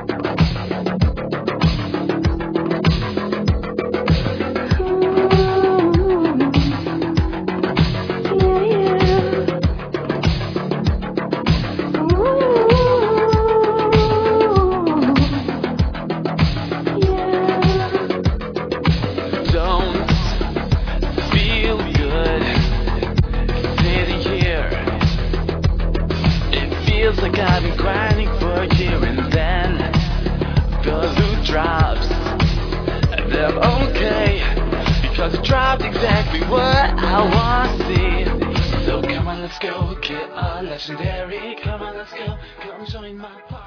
Feels like I've been grinding for a year, and then the loot drops, and I'm okay because it dropped exactly what I want to see. So come on, let's go, get a legendary. Come on, let's go, come join my party.